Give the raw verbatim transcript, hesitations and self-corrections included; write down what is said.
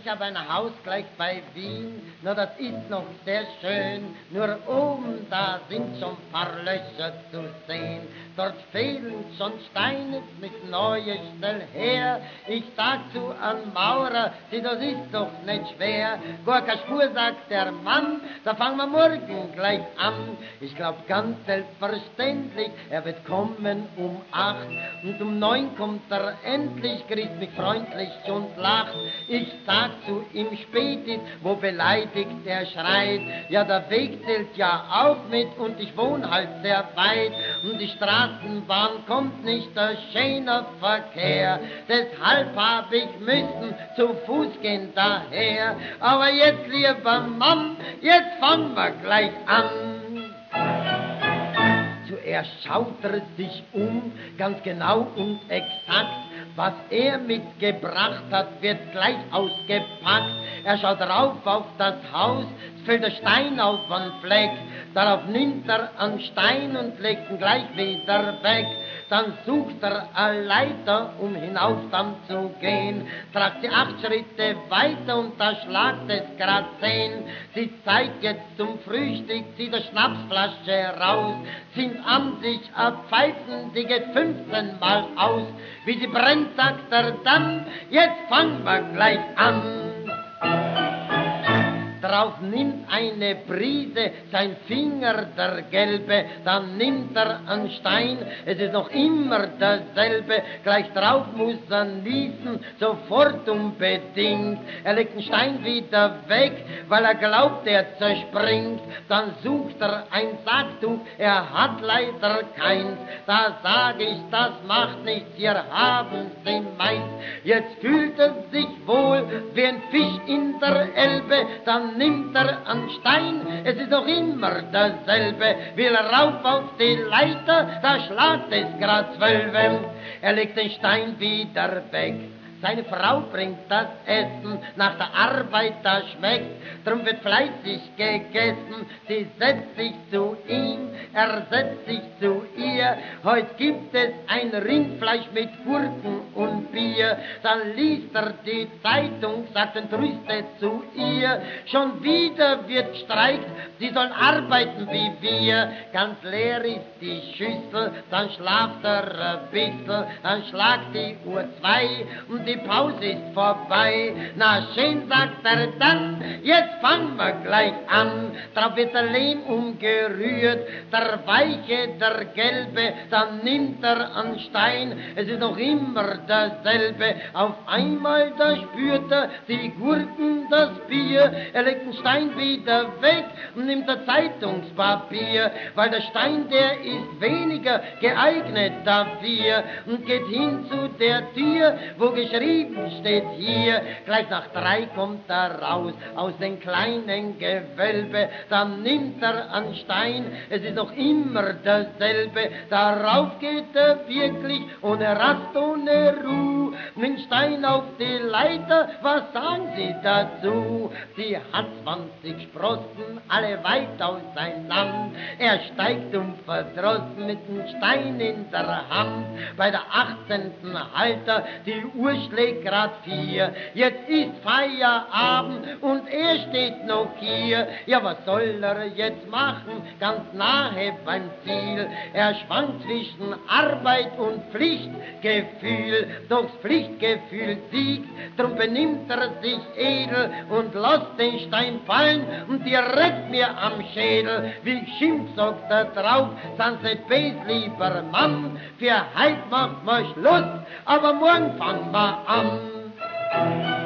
hab ein Haus gleich bei Wien, nur das ist noch sehr schön, nur oben da sind schon paar Löcher zu sehen. Dort fehlen schon Steine mit neue Stell her. Ich sag zu an Maurer, sieh, das ist doch nicht schwer. Gar keine Spur, sagt der Mann, da fangen wir morgen gleich an. Ich glaub ganz selbstverständlich, er wird kommen um acht und um neun kommt er endlich, grüßt mich freundlich und lacht. Ich sag zu ihm spätis, wo beleidigt er schreit, ja der Weg zählt ja auch mit und ich wohne halt sehr weit und die Straßenbahn kommt nicht, der schöne Verkehr, deshalb hab ich müssen zu Fuß gehen daher, aber jetzt, lieber Mann, jetzt fangen wir gleich an. Zuerst schaut er sich um, ganz genau und exakt, was er mitgebracht hat, wird gleich ausgepackt. Er schaut rauf auf das Haus, es fällt der Stein auf einen Fleck, darauf nimmt er einen Stein und legt ihn gleich wieder weg. Dann sucht er eine Leiter, um hinauf dann zu gehen, tragt sie acht Schritte weiter und da schlagt es grad zehn. Sie zeigt jetzt zum Frühstück, zieht eine Schnapsflasche raus, sind an sich abpfeifen, die geht fünfzehn Mal aus. Wie sie brennt, sagt er dann, jetzt fangen wir gleich an. Drauf nimmt eine Prise sein Finger der gelbe, dann nimmt er einen Stein, es ist noch immer derselbe, gleich drauf muss er niesen, sofort unbedingt. Er legt den Stein wieder weg, weil er glaubt, er zerspringt, dann sucht er ein Sacktuch, er hat leider keins, da sag ich, das macht nichts, hier haben Sie meins. Jetzt fühlt er sich wohl wie ein Fisch in der Elbe, dann nimmt er einen Stein, es ist noch immer dasselbe, will er rauf auf die Leiter, da schlagt es grad zwölf. Er legt den Stein wieder weg. Seine Frau bringt das Essen, nach der Arbeit das schmeckt, drum wird fleißig gegessen. Sie setzt sich zu ihm, er setzt sich zu ihr. Heute gibt es ein Rindfleisch mit Gurken und Bier. Dann liest er die Zeitung, sagt und tröstet zu ihr. Schon wieder wird gestreikt, sie sollen arbeiten wie wir. Ganz leer ist die Schüssel, dann schlaft er ein bisschen, dann schlagt die Uhr zwei und die Pause ist vorbei. Na schön, sagt er dann, jetzt fangen wir gleich an. Drauf wird der Lehm umgerührt, der weiche, der gelbe, dann nimmt er einen Stein, es ist noch immer dasselbe. Auf einmal, da spürt er die Gurken, das Bier, er legt den Stein wieder weg und nimmt das Zeitungspapier, weil der Stein, der ist weniger geeignet dafür, und geht hin zu der Tür, wo geschrieben steht hier, gleich nach drei kommt er raus, aus dem kleinen Gewölbe, dann nimmt er einen Stein, es ist noch immer dasselbe, darauf geht er wirklich ohne Rast, ohne Ruhe, nimmt Stein auf die Leiter, was sagen Sie dazu? Sie hat zwanzig Sprossen, alle weit auseinander, er steigt unverdrossen mit dem Stein in der Hand, bei der achtzehnten Halter, die Uhr schlägt grad vier, jetzt ist Feierabend und er steht noch hier, ja was soll er jetzt machen, ganz nahe beim Ziel, er schwankt zwischen Arbeit und Pflichtgefühl, doch das Pflichtgefühl siegt, drum benimmt er sich edel und lässt den Stein fallen und direkt mir am Schädel, wie Schimpf sagt er drauf, sind nicht bes, lieber Mann, für heut macht man Schluss, aber morgen fangen wir an.